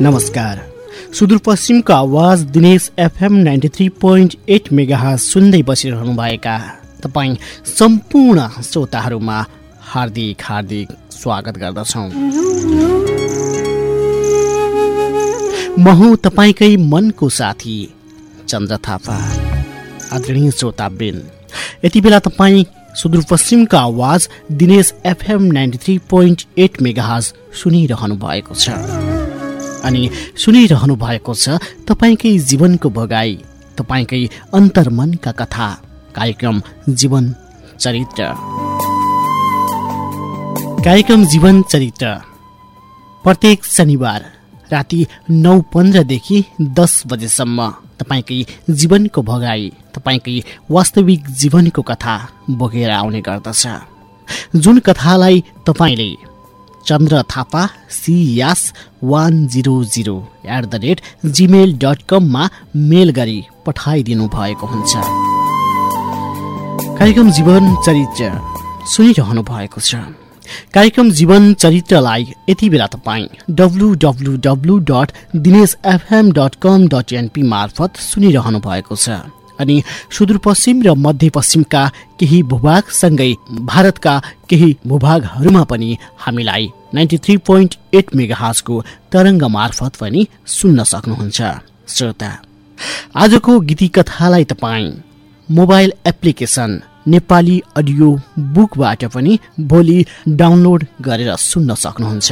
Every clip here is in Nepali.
नमस्कार। सुदूरपश्चिमको आवाज दिनेश FM 93.8 मेगाहर्ज सुन्दै बसिरहनु भएका तपाईँ सम्पूर्ण श्रोताहरूमा हार्दिक स्वागत गर्दछौँ। म हुँ तपाईँकै मनको साथी चन्द्र थापा। आदरणीय श्रोतावृन्द, यति बेला तपाईँ सुदूरपश्चिमको आवाज दिनेश FM 93.8 मेगाहर्ज सुनिरहनु भएको छ अनि सुनिरहनु भएको छ तपाईकै जीवनको भोगाई, तपाईकै अन्तर्मनका कथा, कार्यक्रम जीवन चरित्र। कार्यक्रम जीवन चरित्र प्रत्येक शनिबार राति 9:15 देखि 10 बजेसम्म तपाईकै जीवनको भोगाई, तपाईकै वास्तविक जीवनको कथा बोकेर आउने गर्दछ। जुन कथालाई तपाईले चन्द्र थापा CS100@gmail.com मा मेल गरी पठाइदिनु भएको हुन्छ। कार्यक्रम जीवन चरित्र सुनिरहनु भएको छ। कार्यक्रम जीवन चरित्रलाई यति बेला तपाईँ www.dineshfm.com.np मार्फत सुनिरहनु भएको छ अनि सुदूरपश्चिम र मध्यपश्चिमका केही भूभागसँगै भारतका केही भूभागहरूमा पनि हामीलाई 93.8 मेगाहर्जको तरङ्ग मार्फत पनि सुन्न सक्नुहुन्छ। श्रोता, आजको गीति कथालाई तपाईँ मोबाइल एप्लिकेसन नेपाली अडियो बुकबाट पनि भोलि डाउनलोड गरेर सुन्न सक्नुहुन्छ।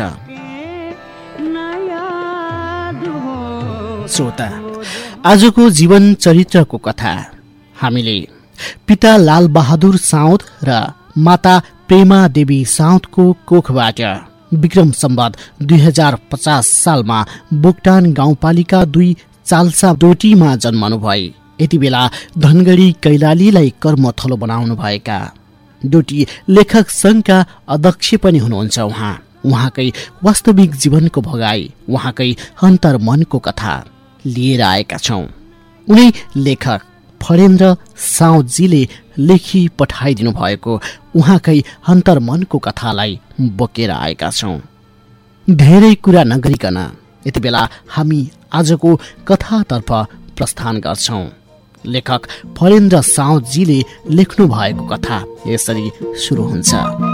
श्रोता, आजको जीवन चरित्रको कथा हामीले पिता लाल बहादुर साउद र माता प्रेमा देवी साउदको कोखबाट विक्रम सम्वत 2050 सालमा बोक्टान गाउँपालिका 2 चाल्सा डोटीमा जन्मनु भए। यति बेला धनगढी कैलालीलाई कर्मथलो बनाउनु भएका डोटी लेखक संघका अध्यक्ष पनि हुनुहुन्छ। उहाँकै वास्तविक जीवनको भोगाई, उहाँकै अन्तर्मनको कथा लिएर आएका छौं। उनी लेखक फरेन्द्र साउदजीले लेखी पठाइदिनु भएको उहाँकै अन्तर्मनको कथालाई बोकेर आएका छौं। धेरै कुरा नगरिकन यति बेला हामी आजको कथातर्फ प्रस्थान गर्छौं। लेखक फरेन्द्र साउदजीले लेख्नु भएको कथा यसरी सुरु हुन्छ।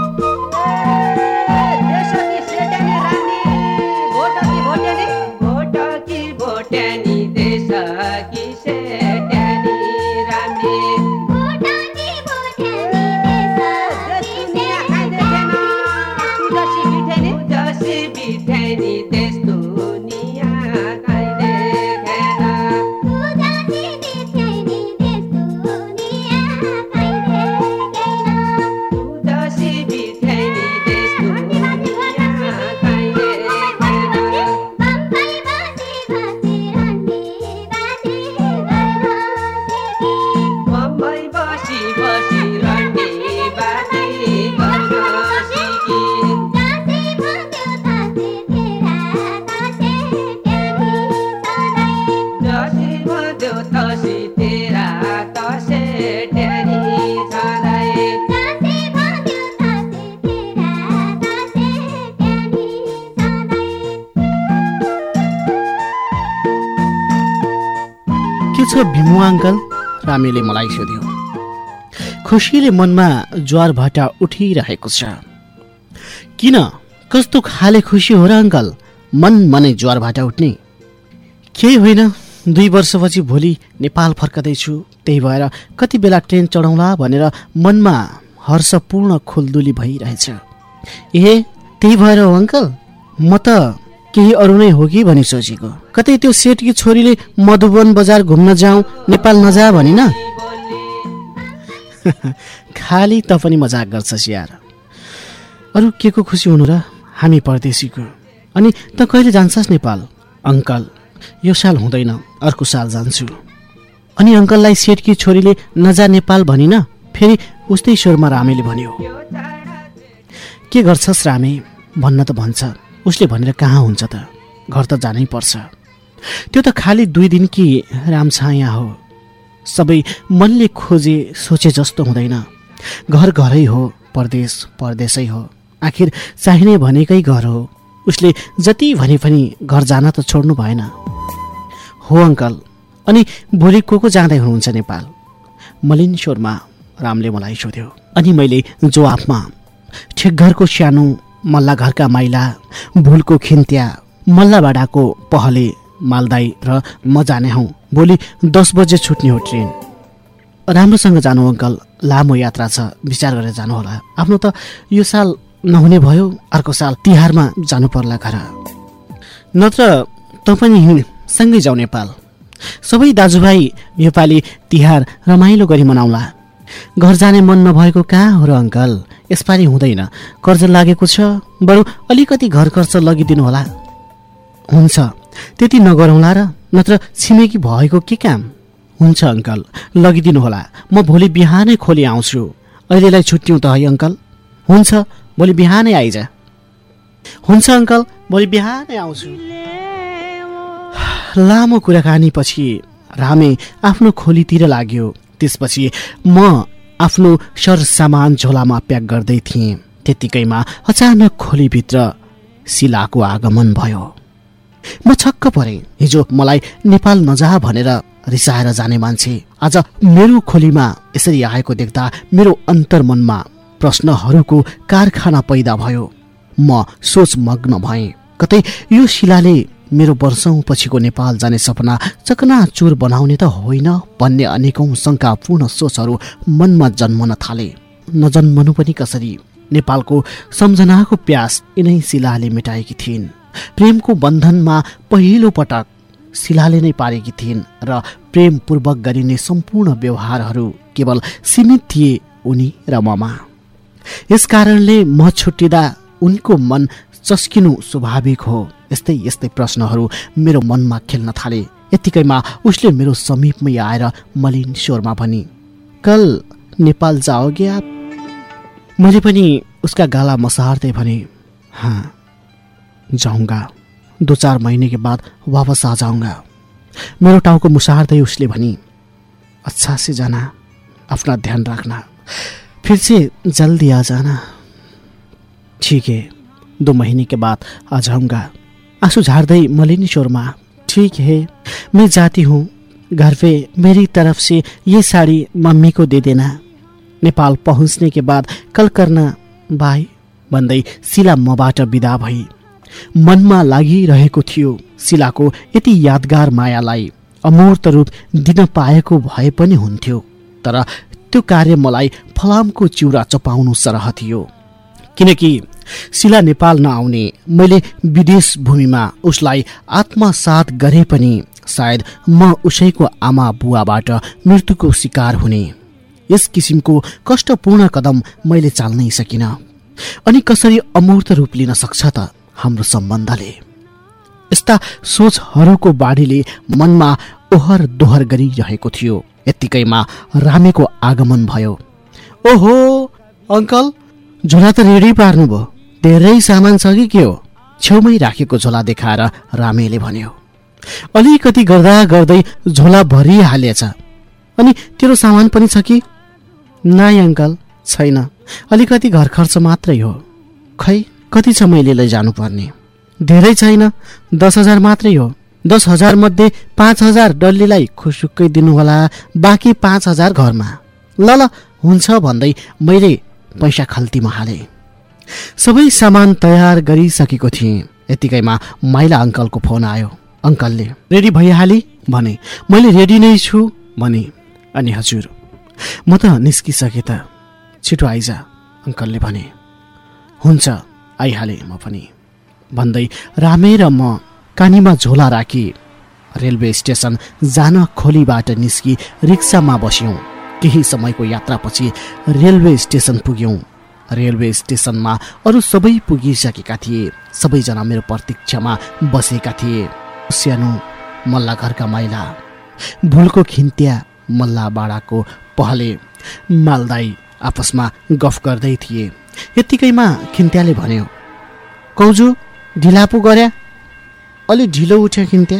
भीमु अङ्कल, रामेले मलाई सोध्यो। खुसीले मनमा ज्वार भाटा उठिरहेको छ। किन, कस्तो खाले खुसी हो र अङ्कल, मनै ज्वार भाटा उठ्ने? केही होइन, 2 वर्षपछि भोलि नेपाल फर्कदैछु, त्यही भएर कति बेला ट्रेन चढाउँला भनेर मनमा हर्षपूर्ण खुल्दुली भइरहेछ। ए, त्यही भएर हो अङ्कल, म त केही अरू नै हो कि भनी सोचेको। कतै त्यो सेठकी छोरीले मधुवन बजार घुम्न जाउँ, नेपाल नजा भनिन? खाली त पनि मजाक गर्छस् यार। अरू के को खुसी हुनु र, हामी परदेशीको। अनि त कहिले जान्छस् नेपाल? अङ्कल, यो साल हुँदैन, अर्को साल जान्छु। अनि अङ्कललाई सेठकी छोरीले नजा नेपाल भनिन? फेरि उस्तै स्वरमा रामेले भन्यो। के गर्छस् रामे, भन्न त भन्छ, उसले भनेर कहाँ हुन्छ त, घर त जानै पर्छ। त्यो त खाली 2 दिनकी रामछाया हो, सबै मनले खोजे सोचे जस्तो हुँदैन। घर घरै हो, परदेश परदेशै हो, आखिर चाहिने भनेकै घर हो। उसले जति भने पनि घर जान त छोड्नु भएन। हो अङ्कल, अनि भोलि को जाँदै हुनुहुन्छ नेपाल? मलिन स्वरमा रामले मलाई सोध्यो। अनि मैले जवाफमा ठेकघरको सानो, मल्ला घरका माइला, भुलको खिन्त्या, मल्लाबाडाको पहले, मालदाई र म जाने हौँ। भोलि 10 बजे छुट्ने हो ट्रेन। राम्रोसँग जानु अङ्कल, लामो यात्रा छ, विचार गरेर जानुहोला। आफ्नो त यो साल नहुने भयो, अर्को साल तिहारमा जानु पर्ला घर। नत्र तपाईँ सँगै जाऊ नेपाल। सबै दाजुभाइ योपालि तिहार रमाइलो गरी मनाउला। घर जाने मन नभएको कहाँ हो र अङ्कल? यसपालि हुँदैन, कर्ज लागेको छ, बरु अलिकति घर खर्च लगिदिनु होला। हुन्छ, त्यति नगरौँला र, नत्र छिमेकी भएको के काम? हुन्छ अङ्कल, लगिदिनु होला। म भोलि बिहानै खोली आउँछु। अहिलेलाई छुट्यौँ त है अङ्कल? हुन्छ, भोलि बिहानै आइज। हुन्छ अङ्कल, भोलि बिहानै आउँछु। लामो कुराकानीपछि रामे आफ्नो खोलीतिर लाग्यो। त्यसपछि म आफ्नो सरसामान झोलामा प्याक गर्दै थिएँ। त्यतिकैमा अचानक खोलीभित्र शिलाको आगमन भयो। म छक्क परेँ। हिजो मलाई नेपाल नजा भनेर रिसाएर जाने मान्छे आज मेरो खोलीमा यसरी आएको देख्दा मेरो अन्तर्मनमा प्रश्नहरूको कारखाना पैदा भयो। म सोचमग्न भएँ, कतै यो शिलाले मेरो वर्षौं पछिको नेपाल जाने सपना चकनाचुर बनाउने त होइन भन्ने अनेकौं शङ्कापूर्ण सोचहरू मनमा जन्मन थाले। नजन्मनु पनि कसरी? नेपालको सम्झनाको प्यास यिनै शिलाले मेटाएकी थिइन्। प्रेमको बन्धनमा पहिलो पटक शिलाले नै पारेकी थिइन् र प्रेमपूर्वक गरिने सम्पूर्ण व्यवहारहरू केवल सीमित थिए उनी र ममा। यसकारणले म छुट्टिँदा उनको मन चस्किनु स्वाभाविक हो। यस्तै यस्तै प्रश्नहरू मेरो मनमा खेल्न थाले। यतिकैमा उसले मेरो समीपमै आएर मलिन स्वरमा भनी, कल नेपाल जाओगे आप? मैले पनि उसका गाला मसार्दै भने, हाँ जाऊंगा, 2-4 महीने के बाद वापस आ जाऊंगा। मेरो टाउको मुसार्दै उसले भनी, अच्छा से जाना, अपना ध्यान रखना, फिर से जल्दी आ जाना। ठीक है, 2 महीने के बाद आ जाऊंगा। आंसू झाड़दै मलिनी स्वरमा, ठीक है मैं जाती हूँ, घर पे मेरी तरफ से ये साड़ी मम्मी को दे देना। नेपाल पहुँचने के बाद कल करना, बाई भन्दै शिला मबाट बिदा भई। मनमा लागिरहेको थियो शिलाको यति यादगार मायालाई अमूर्त रूप दिन पाएको भए पनि हुन्थ्यो, तर त्यो कार्य मलाई फलामको चिउरा चपाउनु सरह थियो। किनकि शिला नेपाल नआउने, मैले विदेश भूमिमा उसलाई आत्मसात गरे पनि सायद म उसैको आमा बुवाबाट मृत्युको शिकार हुने। यस किसिमको कष्टपूर्ण कदम मैले चाल्नै सकिन। अनि कसरी अमूर्त रूप लिन सक्छ त हाम्रो सम्बन्धले? यस्ता सोचहरूको बाढीले मनमा ओहर दोहर गरिरहेको थियो। यत्तिकैमा रामेको आगमन भयो। ओहो अङ्कल, झोला त रेडी पार्नुभयो, धेरै सामान छ कि के हो? छेउमै राखेको झोला देखाएर रामेले भन्यो। अलिकति गर्दा गर्दै झोला भरिहालेछ। अनि तेरो सामान पनि छ कि? नाइ अङ्कल, छैन, अलिकति घर खर्च मात्रै हो। खै कति छ मैले लैजानु पर्ने? धेरै छैन, 10,000 मात्रै हो। 10,000 मध्ये 5,000 डल्लीलाई खुसुक्कै दिनुहोला, बाँकी 5,000 घरमा। ल ल हुन्छ भन्दै मैले पैसा खल्तीमा हाले। सबै सामान तयार गरिसकेको थिएँ। यतिकैमा माइला अङ्कलको फोन आयो। अङ्कलले रेडी भइहाली भने। मैले रेडी नै छु भने। अनि हजुर म त निस्किसकेँ त, छिटो आइज अङ्कलले भने। हुन्छ आइहालेँ म पनि भन्दै रामे र म कानीमा झोला राखी रेलवे स्टेसन जान खोलीबाट निस्की रिक्सामा बस्यौँ। केही समयको यात्रापछि रेलवे स्टेसन पुग्यौँ। रेलवे स्टेसनमा अरू सबै पुगिसकेका थिए। सबैजना मेरो प्रतीक्षामा बसेका थिए। सानो मल्ला घरका माइला, भुलको खिन्त्या, मल्ला बाडाको पहले, मालदाई आपसमा गफ गर्दै थिए। यत्तिकैमा खिन्त्याले भन्यो, कौजु ढिला पो गर्या? अलि ढिलो उठ्यो खिन्त्या।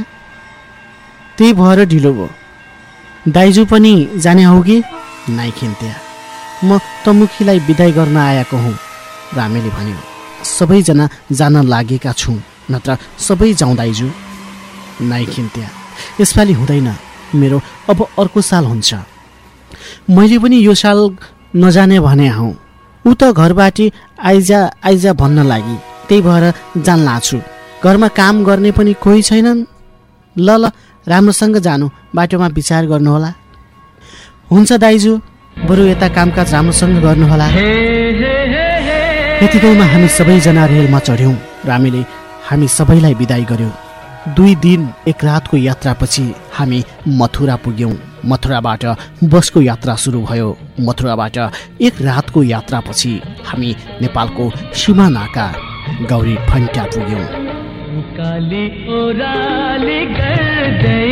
त्यही भएर ढिलो भयो। दाइजु पनि जाने हौ कि? नाइ खिन्त्या, म तमुखीलाई बिदाई गर्न आएको हुँ, रामेले भन्यो। सबैजना जान लागेका छौँ, नत्र सबै जाउँ दाइजु। नाइखिन त्यहाँ, यसपालि हुँदैन मेरो, अब अर्को साल हुन्छ। मैले पनि यो साल नजाने भने हौ। ऊ त घरबाटी आइजा भन्न लागि, त्यही भएर जान लाछु। घरमा काम गर्ने पनि कोही छैनन्। ल राम्रोसँग जानु, बाटोमा विचार गर्नुहोला। हुन्छ दाइजु, बरु यता कामकाज राम्रोसँग गर्नुहोला। यतिकैमा हामी सबैजना रेलमा चढ्यौँ। रामीले हामी सबैलाई बिदाई गर्यो। 2 दिन 1 रातको यात्रापछि हामी मथुरा पुग्यौँ। मथुराबाट बसको यात्रा सुरु भयो। मथुराबाट 1 रातको यात्रापछि हामी नेपालको सीमा नाका गौरी फन्टा पुग्यौँ। काली ओराली गर्दै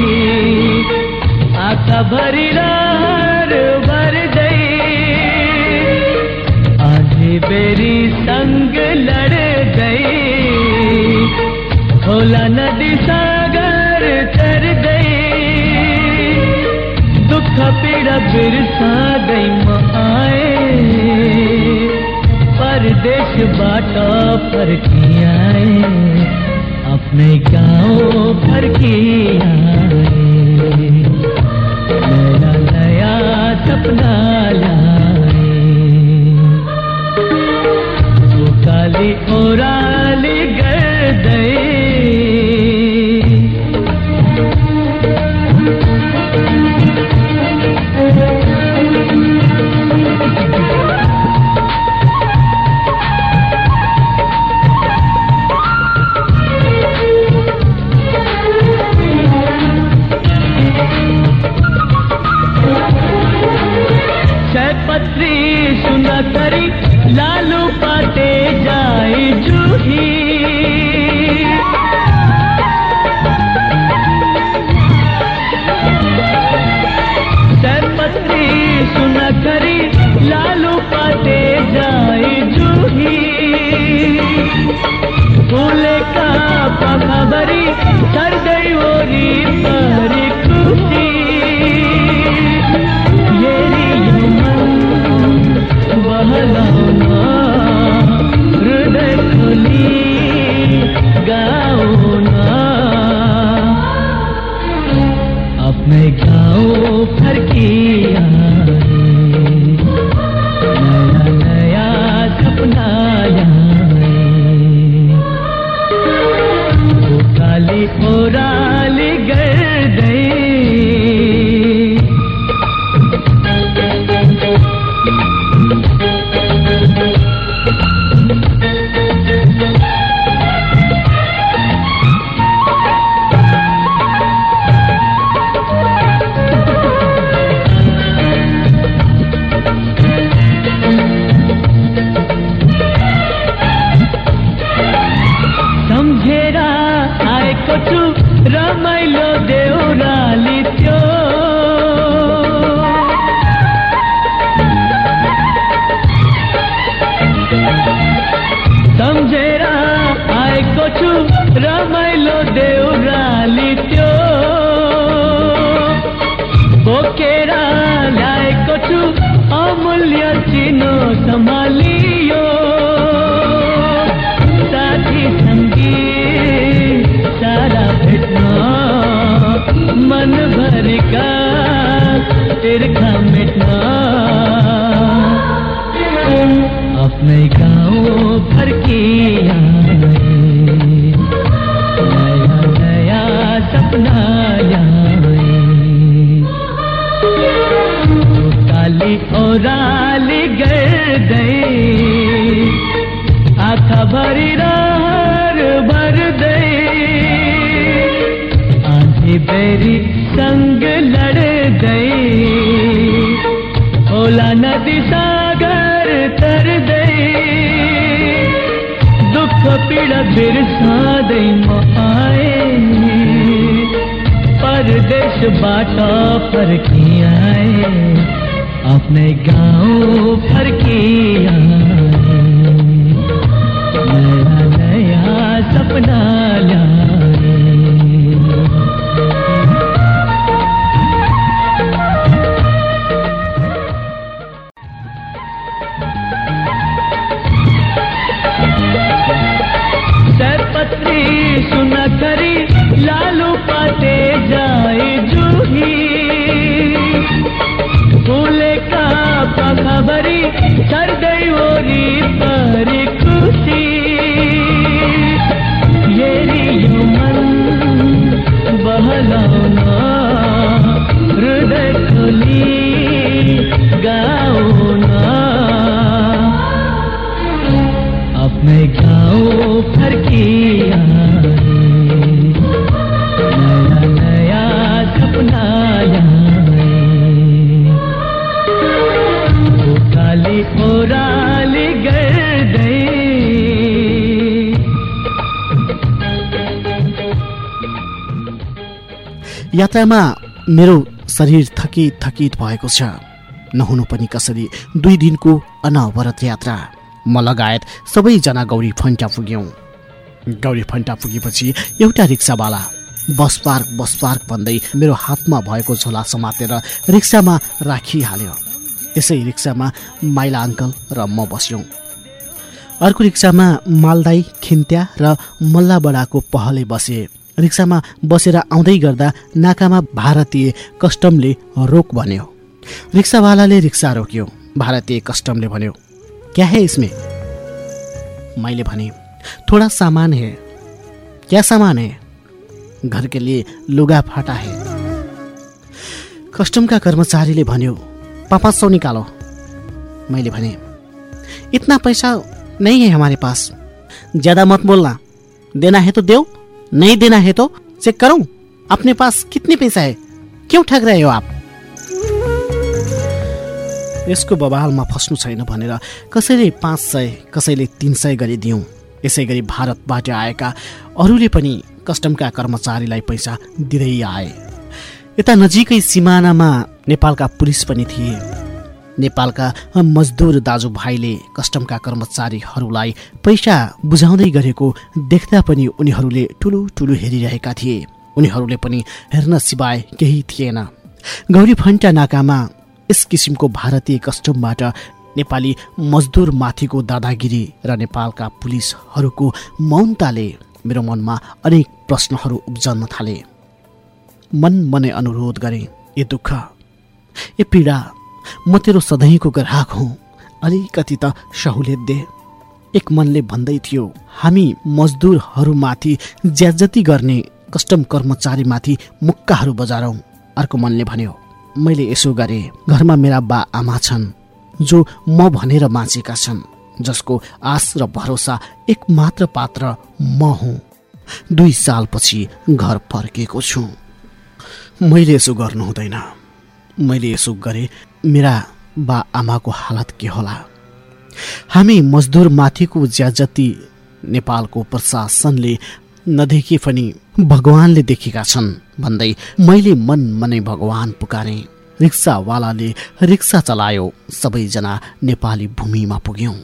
आँखा भरी रहर भर्दै आधी बेरी संग लड्दै खोला नदी सागर तर्दै दुख पीडा बिर्सादै म आए परदेशबाट फर्किआए अपने गाउँ फर्किआए नया नया सपना ल्याए काली ओराली गर्दै करी लालू पाटे जाए जूही सरपत्री सुना करी लालू पाटे जाए जूही फूले का पखा भरी कर गई ओरी परी खुशी बहलाना हृदय खोली गाओना अपने गाँव फर्किआए नया नया सपना ल्याए काली ओराली गर्दै रमाइलो देउराली त्यो सम्झेर आएको छु रमाइलो देउराली त्यो बोकेर ल्याएको छु अमूल्य चिनो सम्हालियो साथी सङ्गी सारा भेट्न मन भरिका तिर्खा मेट्न आफ्नै गाउँ फर्किआए नया नया सपना ल्याए काली ओराली गर्दै आँखा भरी रहर भर्दै बेरी संग लड्दै खोला नदी सागर तर्दै दुख पीडा बिर्सादै म आए परदेशबाट फर्किआए आफ्नै गाउँ फर्किआए नया नया सपना ल्याए यात्रामा मेरो शरीर थकित थकित भएको छ। नहुनु पनि कसरी 2 दिनको अनवरत यात्रा। म लगायत सबैजना गौरी फन्टा पुग्यौँ। गौरी फन्टा पुगेपछि एउटा रिक्सावाला बस पार्क भन्दै मेरो हातमा भएको झोला समातेर रिक्सामा राखिहाल्यो। त्यसै रिक्सामा माइला अङ्कल र म बस्यौँ। अर्को रिक्सामा मालदाई, खिन्त्या र मल्ला बडाको पहले बसे। रिक्सामा बसेर आउँदै गर्दा नाकामा भारतीय कस्टमले रोक भन्यो। रिक्सावालाले रिक्सा रोक्यो। भारतीय कस्टमले भन्यो, क्या है इसमें? मैले भने, थोड़ा सामान है। क्या सामान है? घर के लिए लुगा फाटा है। कस्टम का कर्मचारीले भन्यो, 500 निकालो। मैले भने, इतना पैसा नहीं है हमारे पास। ज्यादा मत बोलना, देना है तो दो, नहीं देना है तो चेक करूं अपने पास कितने पैसा है, क्यों ठग रहे हो आप? यसको बवालमा फस्नु छैन भनेर कसैले 500 कसैले 300 गरी दियौं। यसै गरी भारतबाट आएका अरूले पनि कस्टमका कर्मचारीलाई पैसा दिँदै आए। यता नजिकै सिमानामा नेपालका पुलिस पनि थिए। नेपालका मजदुर दाजुभाइले कस्टमका कर्मचारीहरूलाई पैसा बुझाउँदै गरेको देख्दा पनि उनीहरूले ठुलो ठुलो हेरिरहेका थिए। उनीहरूले पनि हेर्न सिवाय केही थिएन। गौरी फन्टा नाकामा यस किसिमको भारतीय कस्टमबाट नेपाली मजदुर माथिको दादागिरी र नेपालका पुलिसहरूको मौनताले मेरो मनमा अनेक प्रश्नहरू उब्जन थाले। मनै अनुरोध गरे, ए दुःख, ए पीडा, म तेरो सधैँको ग्राहक हुँ, अलिकति त सहुलियत दे। एक मनले भन्दै थियो, हामी मजदुरहरूमाथि ज्याजती गर्ने कस्टम कर्मचारीमाथि मुक्काहरू बजारौँ। अर्को मनले भन्यो, मैले यसो गरे, घरमा मेरा बा आमा छन् जो म भनेर बाँचेका छन्, जसको आश र भरोसा एकमात्र पात्र म हुँ। 2 सालपछि घर फर्केको छु। मैले यसो गर्नु हुँदैन। मैले यसो गरे मेरा बा आमाको हालत के होला? हामी मजदुर माथिको ज्याजती नेपालको प्रशासनले नदेखे पनि भगवानले देखेका छन् भन्दै मैले मनै भगवान पुकारे। रिक्सावालाले रिक्सा चलायो। सबैजना नेपाली भूमिमा पुग्यौं।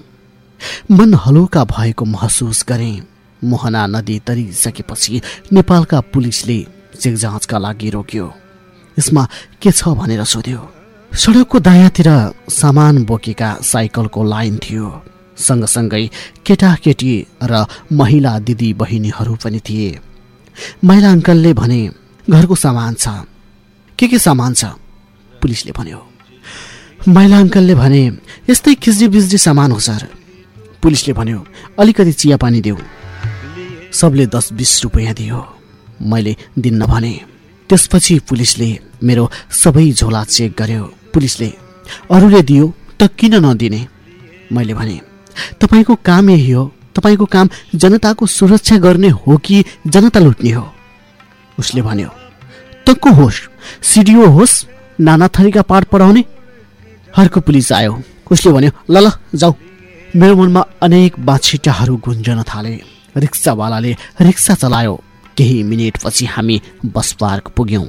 मन हलुका भएको महसुस गरे। मोहना नदी तरिसकेपछि नेपालका पुलिसले चेक जाँचका लागि रोक्यो। यसमा के छ भनेर सोध्यो। सडकको दायाँतिर सामान बोकेका साइकलको लाइन थियो। सँगसँगै केटाकेटी र महिला दिदी बहिनीहरू पनि थिए। माइला अङ्कलले भने, घरको सामान छ। के सामान छ? पुलिसले भन्यो। माइला अङ्कलले भने, यस्तै खिच्डी बिज्डी सामान हो सर। पुलिसले भन्यो, अलिकति चिया पानी देऊ। सबले 10-20 रुपैयाँ दियो। मैले दिन्न भने। त्यसपछि पुलिसले मेरो सबै झोला चेक गर्यो। पुलिसले, अरूले दियो त किन नदिने? मैले भने, तपाईको काम यही हो। तपाईको काम जनताको सुरक्षा गर्ने हो कि जनता लुट्ने हो? उसले भन्यो, तको होस्, सिडिओ होस्, नाना थरीका पाठ पढाउने। अर्को पुलिस आयो। उसले भन्यो, ल जाऊ। मेरो मनमा अनेक बाछिटाहरू गुन्जन थाले। रिक्सावालाले रिक्सा चलायो। केही मिनेटपछि हामी बस पार्क पुग्यौं।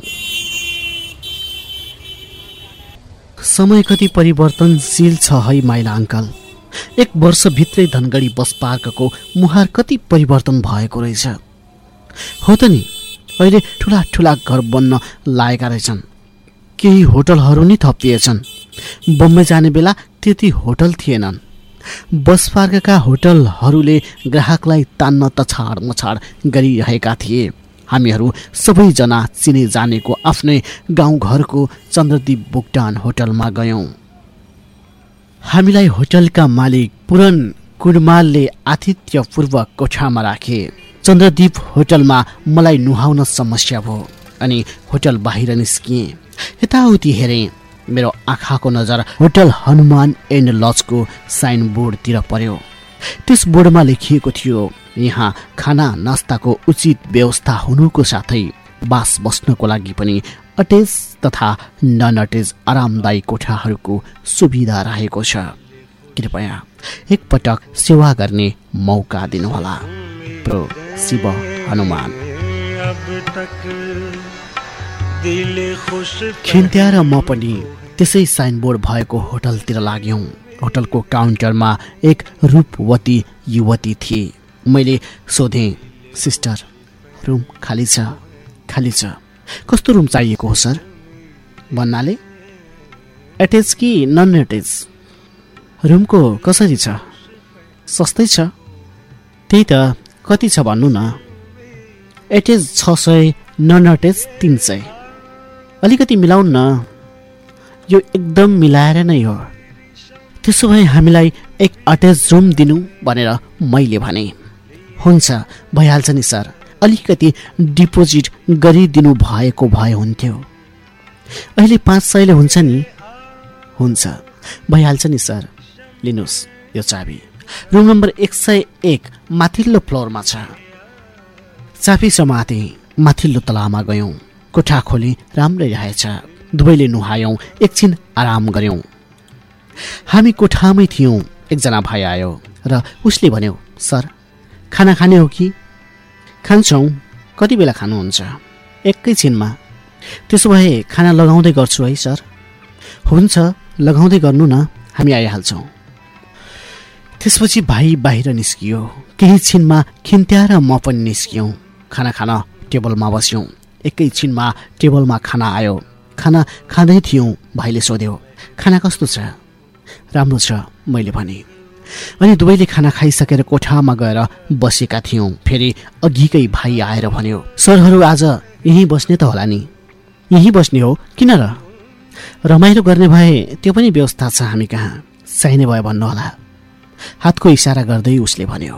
समय कति परिवर्तनशील छ है माइला अङ्कल। 1 वर्षभित्रै धनगढी बस पार्कको मुहार कति परिवर्तन भएको रहेछ। हो त नि, अहिले ठुला ठुला घर बन्न लागेका रहेछन्। केही होटलहरू नि थपिएछन्। बम्बई जाने बेला त्यति होटल थिएनन्। बस पार्कका होटलहरूले ग्राहकलाई तान्न तछाड मछाड गरिरहेका थिए। हामीहरू सबैजना चिने जानेको आफ्नै गाउँघरको चन्द्रदीप बुकटान होटलमा गयौं। हामीलाई होटलका मालिक पुरन कुडमालले आतिथ्यपूर्वक कोठामा राखे। चन्द्रदीप होटलमा मलाई नुहाउन समस्या भयो अनि होटल बाहिर निस्किएँ। यताउति हेरेँ। मेरो आँखाको नजर होटल हनुमान एन्ड लजको साइन बोर्डतिर पर्यो। त्यस बोर्डमा लेखिएको थियो, यहाँ खाना नास्ताको उचित व्यवस्था हुनुको साथै बास बस्नको लागि पनि अटेच तथा नन अटेच आरामदायी कोठाहरूको सुविधा रहेको छ। कृपया एकपटक सेवा गर्ने मौका दिनुहोला। प्रो शिव हनुमान। खिन्त्या र म पनि त्यसै साइनबोर्ड भएको होटलतिर लाग्यौँ। होटलको काउन्टरमा एक रूपवती युवती थिए। मैले सोधेँ, सिस्टर रुम खाली छ? खाली छ। कस्तो रुम चाहिएको हो सर? भन्नाले एटेच कि नन एटेच? रुमको कसरी छ? सस्तै छ। त्यही त, कति छ भन्नु न? Attach 600, non attach 300। अलिकति मिलाउन न, यो एकदम मिलाएर नै हो। त्यसो भए हामीलाई एक अट्याच रुम दिनु भनेर मैले भने। हुन्छ, भइहाल्छ नि सर, अलिकति डिपोजिट गरिदिनु भएको भए हुन्थ्यो। अहिले 500ले हुन्छ नि? हुन्छ, भइहाल्छ नि सर, लिनुहोस् यो चाबी। रुम नम्बर 101 माथिल्लो फ्लोरमा छ। चाबी समाते माथिल्लो तलामा गयौँ। कोठा खोली राम्रै रहेछ। दुवैले नुहायौँ, एकछिन आराम गऱ्यौँ। हामी कोठामै थियौँ। एकजना भाइ आयो र उसले भन्यो, सर खाना खाने हो कि? खान्छौँ। कति बेला खानुहुन्छ? एकैछिनमा। त्यसो भए खाना लगाउँदै गर्छु है सर? हुन्छ, लगाउँदै गर्नु न, हामी आइहाल्छौँ। त्यसपछि भाइ बाहिर निस्कियो। केही छिनमा खिन्त्या र म पनि निस्कियौँ। खाना खान टेबलमा बस्यौँ। एकैछिनमा टेबलमा खाना आयो। खाना खाँदै थियौँ। भाइले सोध्यो, खाना कस्तो छ? राम्रो छ, मैले भने। अनि दुवैले खाना खाइसकेर कोठामा गएर बसेका थियौँ। फेरि अघिकै भाइ आएर भन्यो, सरहरू आज यहीँ बस्ने त होला नि? यहीँ बस्ने हो, किन र? रमाइलो गर्ने भए त्यो पनि व्यवस्था छ हामी कहाँ, चाहिने भए भन्नुहोला। हातको इसारा गर्दै उसले भन्यो,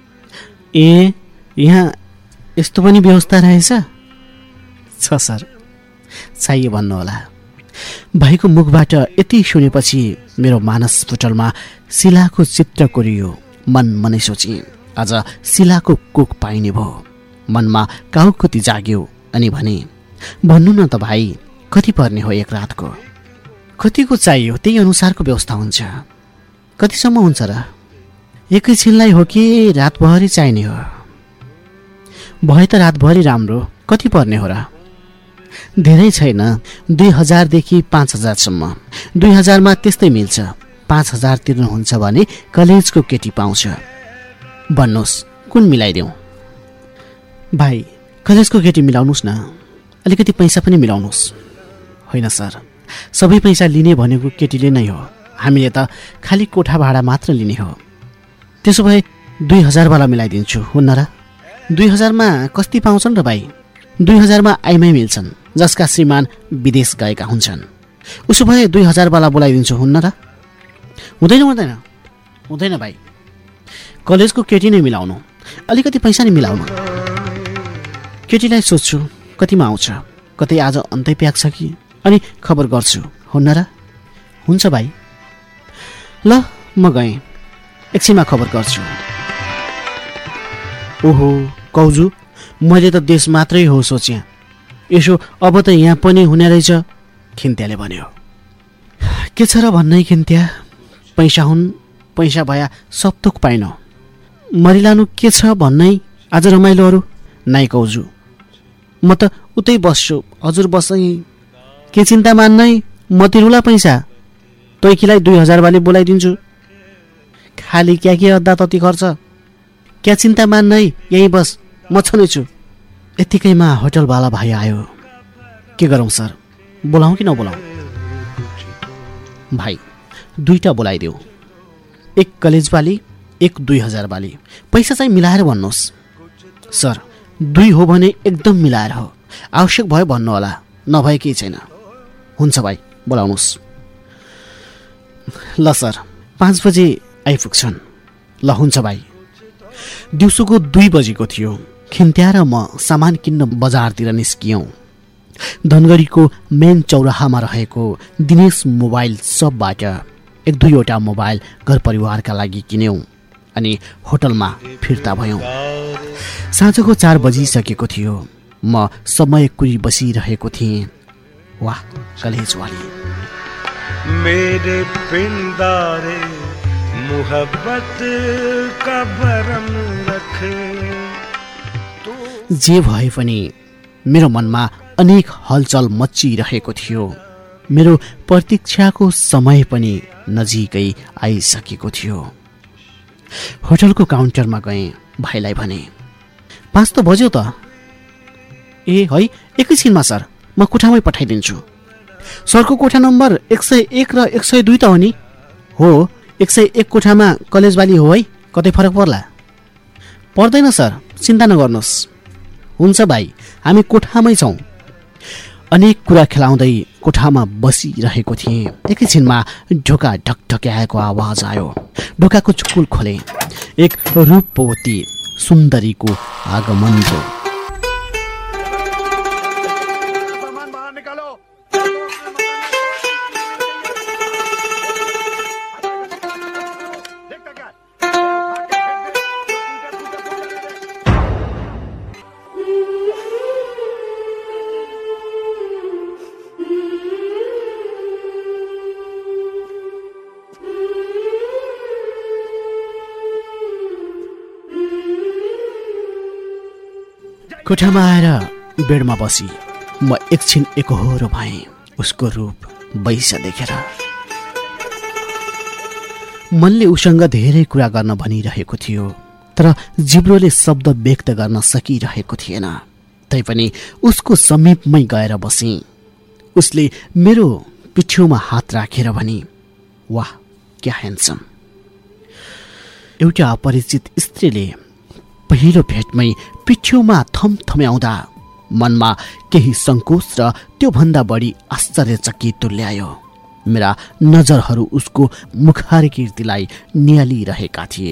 ए यहाँ यस्तो पनि व्यवस्था रहेछ? छ सर, चाहियो भन्नुहोला। भाइको मुखबाट यति सुनेपछि मेरो मानसपटलमा शिलाको चित्र कोरियो। मनै सोचेँ, आज शिलाको कोख पाइने भयो। मनमा काउकुती जाग्यो अनि भने, भन्नु न त भाइ, कति पर्ने हो एक रातको? कतिको चाहियो त्यही अनुसारको व्यवस्था हुन्छ। कतिसम्म हुन्छ र? एकैछिनलाई हो कि रातभरि चाहिने हो? भए त रातभरि राम्रो। कति पर्ने हो र? धेरै छैन, 2000 देखि 5000सम्म। 2000मा त्यस्तै मिल्छ। 5000 तिर्नुहुन्छ भने कलेजको केटी पाउँछ। भन्नुहोस् कुन मिलाइदेऊ? भाइ, कलेजको केटी मिलाउनुहोस् न, अलिकति पैसा पनि मिलाउनुहोस्। होइन सर, सबै पैसा लिने भनेको केटीले नै हो। हामीले त खालि कोठा भाडा मात्र लिने हो। त्यसो भए 2000 वाला मिलाइदिन्छु, हुन्न र? 2000मा कस्ती पाउँछन् र भाइ? 2000मा आइमै मिल्छन्, जसका श्रीमान विदेश गएका हुन्छन्। उसो भए 2000 वाला बोलाइदिन्छु, हुन्न र? हुँदैन हुँदैन हुँदैन भाइ, कलेजको केटी नै मिलाउनु, अलिकति पैसा नै मिलाउनु। केटीलाई सोध्छु कतिमा आउँछ, कतै आज अन्तै प्याक्छ कि, अनि खबर गर्छु, हुन्न र? हुन्छ भाइ, ल म गएँ, एकछिनमा खबर गर्छु। ओहो कौजु, मैले त देश मात्रै हो सोचेँ, यसो अब त यहाँ पनि हुने रहेछ, खिन्त्याले भन्यो। के छ र भन्नै खिन्त्या, पैसा हुन्, पैसा भया सप्तोक पाइन, मरिलानु के छ भन्नै, आज रमाइलोहरू नाइ कौजु। म त उतै बस्छु, हजुर बसै, के चिन्ता मान्नै, म तिरुला पैसा, तैकीलाई 2000 वाले बोलाइदिन्छु, खाली क्या के अद्दा तति खर्च, क्या चिन्ता मान्नै, यहीँ बस, म छँदैछु। यतिकैमा होटलवाला भाइ आयो। के गरौँ सर, बोलाउँ कि नबोलाउँ? भाइ, दुईटा बोलाइदेऊ, एक कलेजवाली, एक 2000 वाली। पैसा चाहिँ मिलाएर भन्नुहोस्। सर, 2 हो भने एकदम मिलाएर हो, आवश्यक भयो भन्नुहोला, नभए केही छैन। हुन्छ भाइ, बोलाउनुहोस्। ल सर, 5 बजे आइपुग्छन्। ल हुन्छ भाइ। दिउँसोको 2 बजेको थियो। खिन्त्या र म सामान किन्न बजारतिर निस्कियौँ। धनगढीको मेन चौराहामा रहेको दिनेश मोबाइल सपबाट 1-2वटा मोबाइल घर परिवारका लागि किन्यौँ अनि होटलमा फिर्ता भयौँ। साँझको 4 बजिसकेको थियो। म समय कुरी बसिरहेको थिएँ। वाह कलेजवाली, मेरे पिंडारे मोहब्बत का भरम रखे। जे भए पनि मेरो मनमा अनेक हलचल मचिरहेको थियो। मेरो प्रतीक्षाको समय पनि नजिकै आइसकेको थियो। होटलको काउन्टरमा गएँ, भाइलाई भने 5 त बज्यो त। ए है, एकैछिनमा सर, म कोठामै पठाइदिन्छु। सरको कोठा नम्बर 101 र 102 त हो नि? हो, 101 कोठामा कलेजवाली हो है, कतै फरक पर्ला? पर्दैन सर, चिन्ता नगर्नुहोस्। हुन्छ भाइ, हामी कोठामै छौँ। अनेक कुरा खेलाउँदै कोठामा बसिरहेको थिएँ। एकैछिनमा ढोका ढकढक्याएको आवाज आयो। ढोकाको चुकुल खोले। एक रूपवती सुन्दरीको आगमन थियो। कोठामा आएर बेडमा बसी म एकछिन एकहोरो भएँ उसको रूप वैश देखेर। मनले उसँग धेरै कुरा गर्न भनिरहेको थियो, तर जिब्रोले शब्द व्यक्त गर्न सकिरहेको थिएन। तैपनि उसको समीपमै गएर बसेँ। उसले मेरो पिठ्यौमा हात राखेर भनी, वाह क्या ह्यान्डसम। एउटा अपरिचित स्त्रीले पहिलो भेटमै पिठ्यौमा थमथम्याउँदा मनमा केही सङ्कोच र त्योभन्दा बढी आश्चर्यचकित तुल्यायो। मेरा नजरहरू उसको मुखारकीर्तिलाई नियालिरहेका थिए।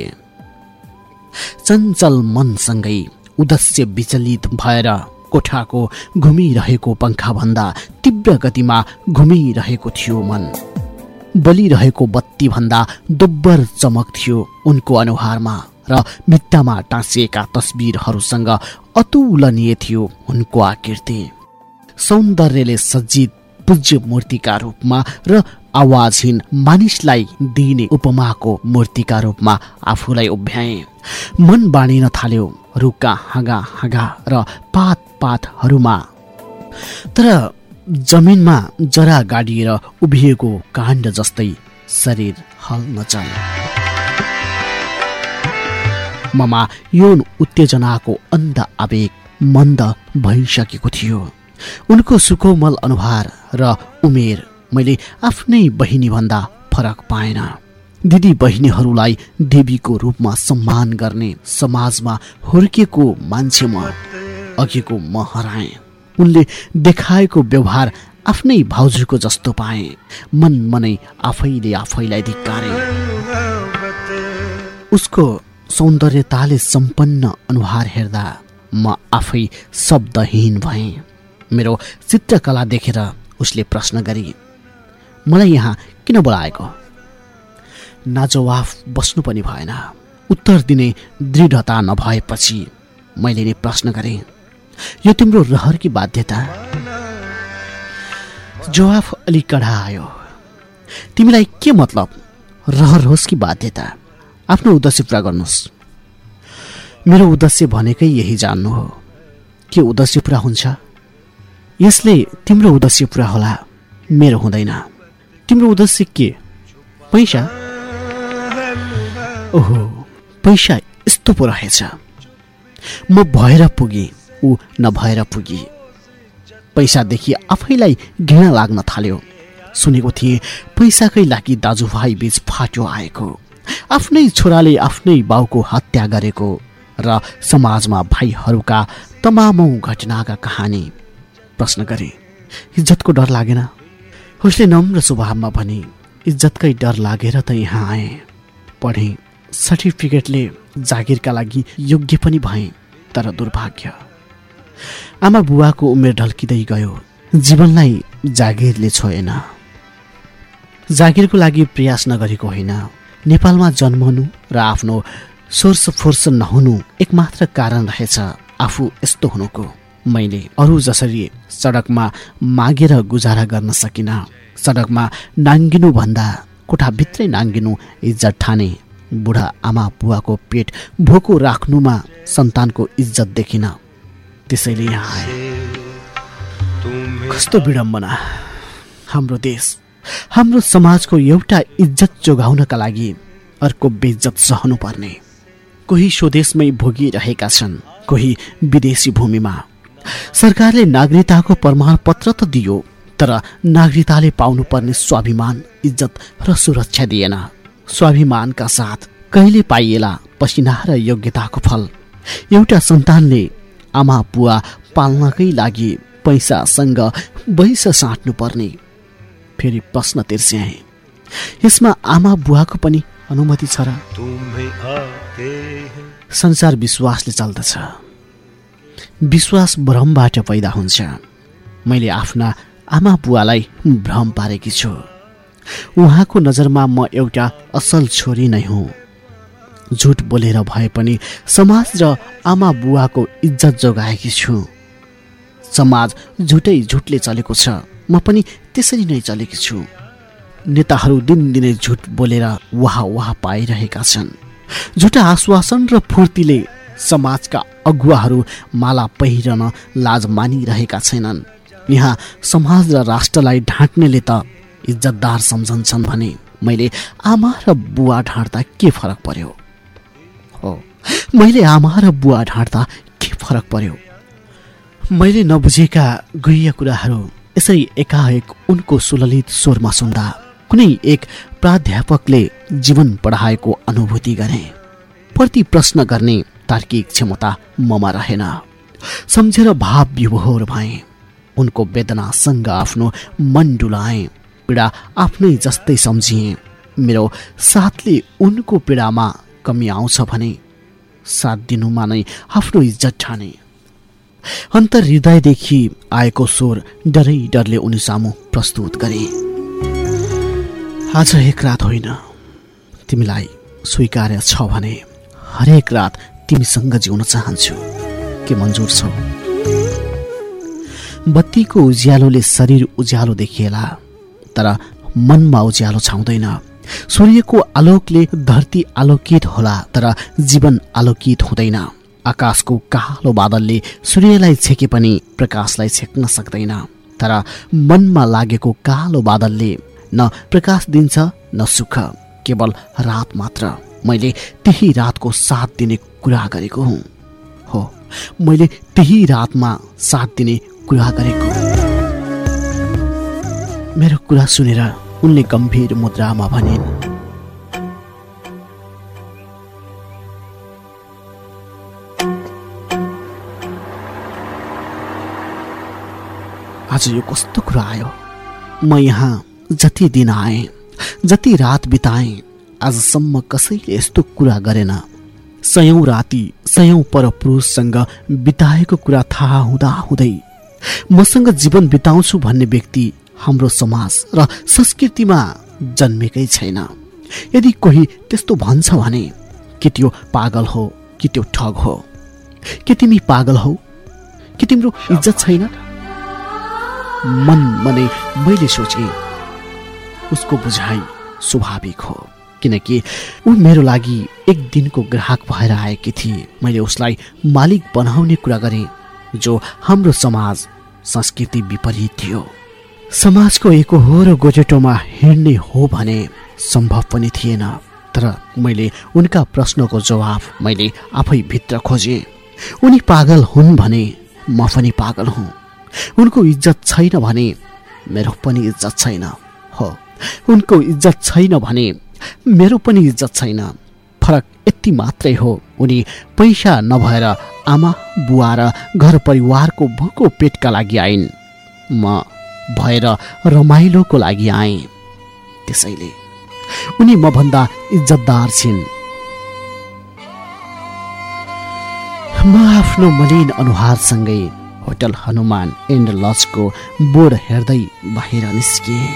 चञ्चल मनसँगै उद्देश्य विचलित भएर कोठाको घुमिरहेको पङ्खाभन्दा तीव्र गतिमा घुमिरहेको थियो मन। बलिरहेको बत्तीभन्दा दोब्बर चमक थियो उनको अनुहारमा र भित्तामा टाँसिएका तस्बिरहरूसँग अतुलनीय थियो उनको आकृति। सौन्दर्यले सज्जित पूज्य मूर्तिका रूपमा र आवाजहीन मानिसलाई दिइने उपमाको मूर्तिका रूपमा आफूलाई उभ्याए। मन बाँडिन थाल्यो रुखका हाँगा हाँगा र पात पातहरूमा। तर जमिनमा जरा गाडिएर उभिएको काण्ड जस्तै शरीर हल्न चाल्यो। ममा यौन उत्तेजनाको अन्ध आवेग मन्द भइसकेको थियो। उनको सुकोमल अनुहार र उमेर मैले आफ्नै बहिनीभन्दा फरक पाएन। दिदी बहिनीहरूलाई देवीको रूपमा सम्मान गर्ने समाजमा हुर्केको मान्छे म अघिको म हराएँ। उनले देखाएको व्यवहार आफ्नै भाउजूको जस्तो पाएँ। मन मनै आफैले आफैलाई धिक्कारे। उसको सौन्दर्यताले सम्पन्न अनुहार हेर्दा म आफै शब्दहीन भएँ। मेरो चित्रकला देखेर उसले प्रश्न गरी, मलाई यहाँ किन बोलाएको? नाजवाफ बस्नु पनि भएन। उत्तर दिने दृढता नभएपछि मैले नै प्रश्न गरेँ, यो तिम्रो रहर कि बाध्यता? जवाफ अलि कडा आयो, तिमीलाई के मतलब, रहर होस् कि बाध्यता? आफ्नो उद्देश्य पुरा गर्नुहोस्। मेरो उद्देश्य भनेकै यही जान्नु हो। के उद्देश्य पुरा हुन्छ? यसले तिम्रो उद्देश्य पुरा होला, मेरो हुँदैन। तिम्रो उद्देश्य के? पैसा? ओहो, पैसा यस्तो पो रहेछ। म भएर पुगे, ऊ नभएर पुगी। पैसादेखि आफैलाई घृणा लाग्न थाल्यो। सुनेको थिएँ पैसाकै लागि दाजुभाइ बीच फाट्यो आएको, आफ्नै छोराले आफ्नै बाउको हत्या गरेको र समाजमा भाइहरूका तमामौं घटनाका कहानी। प्रश्न गरे, इज्जतको डर लागेन? उसले नम्र स्वभावमा भने, इज्जतकै डर लागेर त यहाँ आएँ। पढेँ, सर्टिफिकेटले जागिरका लागि योग्य पनि भएँ, तर दुर्भाग्य आमा बुवाको उमेर ढल्किँदै गयो। जीवनलाई जागिरले छोएन। जागिरको लागि प्रयास नगरेको होइन, नेपालमा जन्मनु र आफ्नो सोर्स फोर्स नहुनु एकमात्र कारण रहेछ आफू यस्तो हुनुको। मैले अरू जसरी सडकमा मागेर गुजारा गर्न सकिन। सडकमा नाङ्गिनु भन्दा कोठाभित्रै नाङ्गिनु इज्जत ठाने। बुढा आमा बुवाको पेट भोको राख्नुमा सन्तानको इज्जत देखिन। त्यसैले यहाँ आए। कस्तो विडम्बना। हाम्रो देश, हाम्रो समाजको एउटा इज्जत जोगाउनका लागि अर्को बेइज्जत सहनु पर्ने। कोही स्वदेशमै भोगिरहेका छन्, कोही विदेशी भूमिमा। सरकारले नागरिकताको प्रमाणपत्र त दियो, तर नागरिकताले पाउनुपर्ने स्वाभिमान, इज्जत र सुरक्षा दिएन। स्वाभिमानका साथ कहिले पाइएला पसिना र योग्यताको फल। एउटा सन्तानले आमा बुवा पाल्नकै लागि पैसासँग वैस साट्नु पर्ने। फेरि प्रश्न तिर्स्याए, यसमा आमा बुवाको पनि अनुमति छ र? संसार विश्वासले चल्दछ। विश्वास भ्रमबाट पैदा हुन्छ। मैले आफ्ना आमा बुवालाई भ्रम पारेकी छु। उहाँको नजरमा म एउटा असल छोरी नै हुँ। झुट बोलेर भए पनि समाज र आमा बुवाको इज्जत जोगाएकी छु। समाज झुटले चलेको छ, म पनि त्यसरी नै चलेकी छु। नेताहरू दिनदिनै झुट बोलेर वाह पाइरहेका छन्। झुटा आश्वासन र फुर्तीले समाजका अगुवाहरू माला पहिरन लाज मानिरहेका छैनन्। यहाँ समाज र राष्ट्रलाई ढाँट्नेले त इज्जतदार सम्झन्छन् भने मैले आमा र बुवा ढाँट्दा के फरक पर्यो? हो, मैले आमा र बुवा ढाँट्दा के फरक पर्यो? मैले नबुझेका गुह्य कुराहरू यसरी एकाएक उनको सुललित स्वरमा सुन्दा कुनै एक प्राध्यापकले जीवन पढाएको अनुभूति गरे। प्रति प्रश्न गर्ने तार्किक क्षमता ममा रहेन। सम्झेर भाव विभोर भए। उनको वेदनासँग आफ्नो मन डुलाए। पीडा आफ्नै जस्तै सम्झिए। मेरो साथले उनको पीडामा कमी आउँछ भने साथ दिनुमा नै आफ्नो इज्जत ठाने। अन्तर हृदयदेखि आएको स्वर डरले उनी सामु प्रस्तुत गरे। आज एक रात होइन, तिमीलाई स्वीकार्य छ भने हरेक रात तिमीसँग जिउन चाहन्छु। के मन्जुर छौ? बत्तीको उज्यालोले शरीर उज्यालो देखिएला, तर मनमा उज्यालो छाउँदैन। सूर्यको आलोकले धरती आलोकित होला, तर जीवन आलोकित हुँदैन। आकाशको कालो बादलले सूर्यलाई छेके पनि प्रकाशलाई छेक्न सक्दैन, तर मनमा लागेको कालो बादलले न प्रकाश दिन्छ न सुख, केवल रात मात्र। मैले त्यही रातको साथ दिने कुरा गरेको हुँ। हो, मैले त्यही रातमा साथ दिने कुरा गरेको। मेरो कुरा सुनेर उनले गम्भीर मुद्रामा भनिन्, आज यो कस्तो कुरा आयो? म यहाँ जति दिन आएँ, जति रात बिताएँ, आजसम्म कसैले यस्तो कुरा गरेन। सयौं राति सयौं परपुरुषसँग बिताएको कुरा थाहा हुँदै मसँग जीवन बिताउँछु भन्ने व्यक्ति हाम्रो समाज र संस्कृतिमा जन्मेकै छैन। यदि कोही त्यस्तो भन्छ भने के त्यो पागल हो कि त्यो ठग हो? के तिमी पागल हौ कि तिम्रो इज्जत छैन? मनै मैले सोचेँ उसको बुझाइ स्वाभाविक हो, किनकि ऊ मेरो लागि एक दिनको ग्राहक भएर आएकी थिए। मैले उसलाई मालिक बनाउने कुरा गरेँ, जो हाम्रो समाज संस्कृति विपरीत थियो। समाजको एकहोरो गोजेटोमा हिँड्ने हो भने सम्भव पनि थिएन। तर मैले उनका प्रश्नको जवाब मैले आफै भित्र खोजेँ। उनी पागल हुन् भने म पनि पागल हुँ। उनको इज्जत छैन भने मेरो पनि इज्जत छैन। हो, उनको इज्जत छैन भने मेरो पनि इज्जत छैन। फरक यति मात्रै हो, उनी पैसा नभएर आमा बुवा र घर परिवारको भोको पेटका लागि आइन्। म भएर रमाइलोको लागि आएँ। त्यसैले उनी मभन्दा इज्जतदार छिन्। म आफ्नो मलिन अनुहारसँगै होटल हनुमान एन्ड लजको बोर्ड हेर्दै बाहिर निस्किएँ।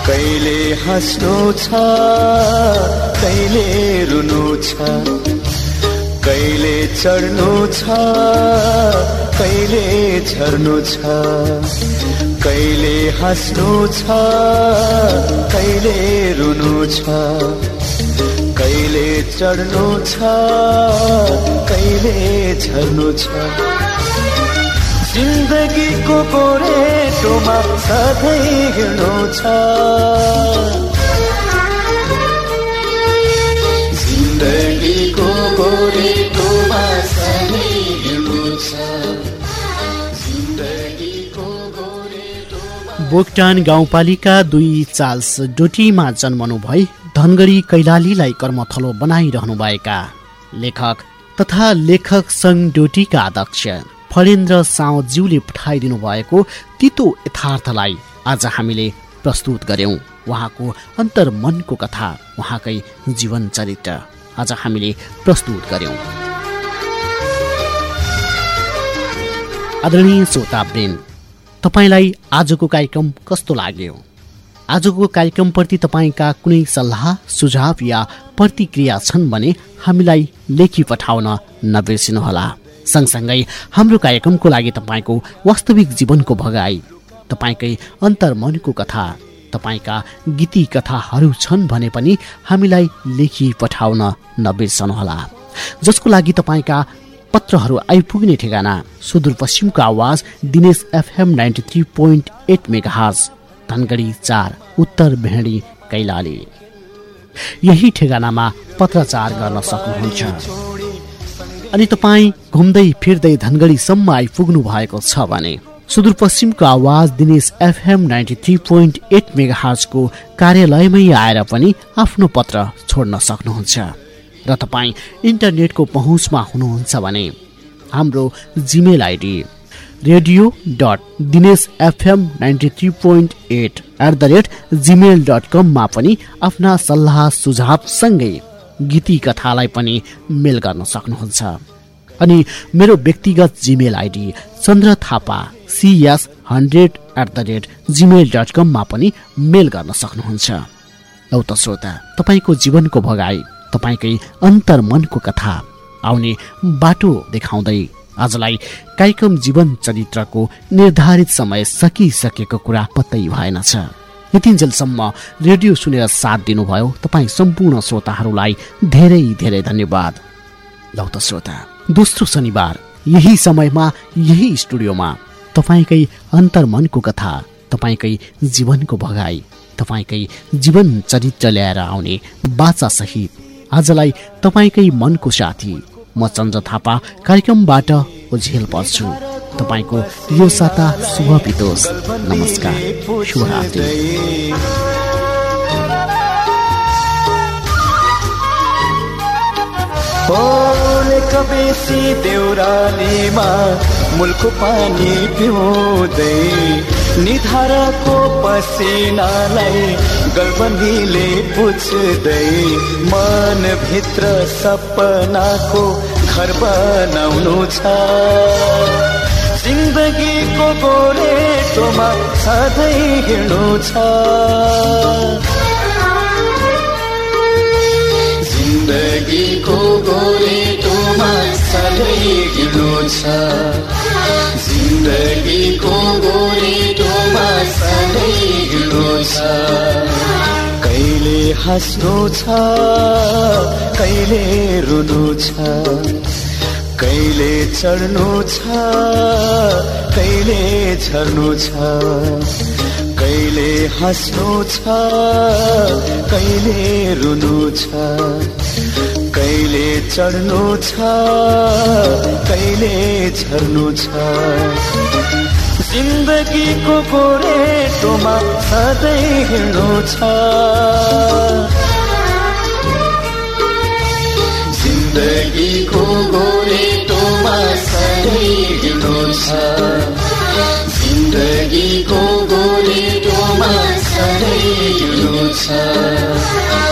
कहिले हाँस्नु छ कहिले रुनु छ कहिले चढ्नु छ कहिले झर्नु छ कहिले हाँस्नु छ कहिले रुनु छ कहिले चढ्नु छ कहिले झर्नु छ जिन्दगीको गोरेटोमा सधैँ हिँड्नु छ जिन्दगीको गोरेटोमा सधैँ हिँड्नु छ जिन्दगीको गोरेटोमा। बोक्टान गाउँपालिका 2 चार्ल्स डोटीमा जन्मनु भई धनगढी कैलालीलाई कर्मथलो बनाइरहनुभएका लेखक तथा लेखक सङ्घ डोटीका अध्यक्ष फणेन्द्र साउदज्यूले पठाइदिनु भएको तितो यथार्थलाई आज हामीले प्रस्तुत गर्यौं। उहाँको अन्तर्मनको कथा, उहाँकै जीवन चरित्र आज हामीले प्रस्तुत गर्यौं। आदरणीय श्रोतावृन्द, तपाईलाई आजको कार्यक्रम कस्तो लाग्यो? आजको कार्यक्रमप्रति तपाईका कुनै सल्लाह सुझाव या प्रतिक्रिया छन् भने हामीलाई लेखी पठाउन नबिर्सिनुहोला। सँगसँगै हाम्रो कार्यक्रमको लागि तपाईको वास्तविक जीवनको भगाई, तपाईकै अन्तर्मनको कथा, तपाईका गीती कथाहरू छन् भने पनि हामीलाई लेखी पठाउन नबिर्सनुहोला। जसको लागि तपाईका पत्रहरू आइपुग्ने ठेगाना सुदूरपश्चिमको आवाज दिनेश FM 93.8 मेगाहर्ज धनगढी 4 उत्तर भेडी कैलाली, यही ठेगानामा पत्रचार गर्न सक्नुहुन्छ। अनि तपाईँ घुम्दै फिर्दै धनगढीसम्म आइपुग्नु भएको छ भने सुदूरपश्चिमको आवाज दिनेश FM 93.8 मेगाहर्जको कार्यालयमै आएर पनि आफ्नो पत्र छोड्न सक्नुहुन्छ। र तपाईँ इन्टरनेटको पहुँचमा हुनुहुन्छ भने हाम्रो जिमेल आइडी radio.dineshfm93.8@gmail.com मा पनि आफ्ना सल्लाह सुझाव सँगै गीती कथालाई पनि मेल गर्न सक्नुहुन्छ। अनि मेरो व्यक्तिगत जिमेल आइडी चन्द्रथापा CS100@gmail.com मा पनि मेल गर्न सक्नुहुन्छ। लौ त श्रोता, तपाईको जीवनको भगाई, तपाईकै अन्तर्मनको कथा आउने बाटो देखाउँदै आजलाई कार्यक्रम जीवन चरित्रको निर्धारित समय सकिसकेको कुरा पत्तै भएन छ। यतिन्जेलसम्म रेडियो सुनेर साथ दिनुभयो तपाईँ सम्पूर्ण श्रोताहरूलाई धेरै धेरै धन्यवाद। लौ त श्रोता, दोस्रो शनिबार यही समयमा यही स्टुडियोमा तपाईकै अन्तर्मनको कथा, तपाईकै जीवनको भगाई, तपाईकै जीवन चरित्र ल्याएर आउने बाचा सहित आजलाई तपाईकै मनको साथी म चन्द्र थापा कार्यक्रमबाट ओझेल पर्छु। तपाईको यो साता शुभ बितोस्। नमस्कार, शुभरात्रि। बेसी देउरालीमा मुलको पानी पिउँदै निधारको पसिनालाई गलबन्दीले पुछ्दै मनभित्र सपनाको घर बनाउनु छ। जिन्दगीको गोरेटोमा सधैँ हिँड्नु छ। जिन्दगीको गोरेटोमा सधैँ हिँड्नु छ। जिन्दगीको गोरेटोमा सधैँ हिँड्नु छ। कहिले हाँस्नु छ कहिले रुनु छ, कहिले चढ्नु छ कहिले झर्नु छ, कहिले हाँस्नु छ कहिले रुनु छ, कहिले चढ्नु छ कहिले झर्नु छ। जिन्दगीको गोरेटोमा सधैँ हिँड्नु छ। जिन्दगीको गोरेटोमा सधैँ हिँड्नु छ। जिन्दगीको गोरेटोमा सधैँ हिँड्नु छ।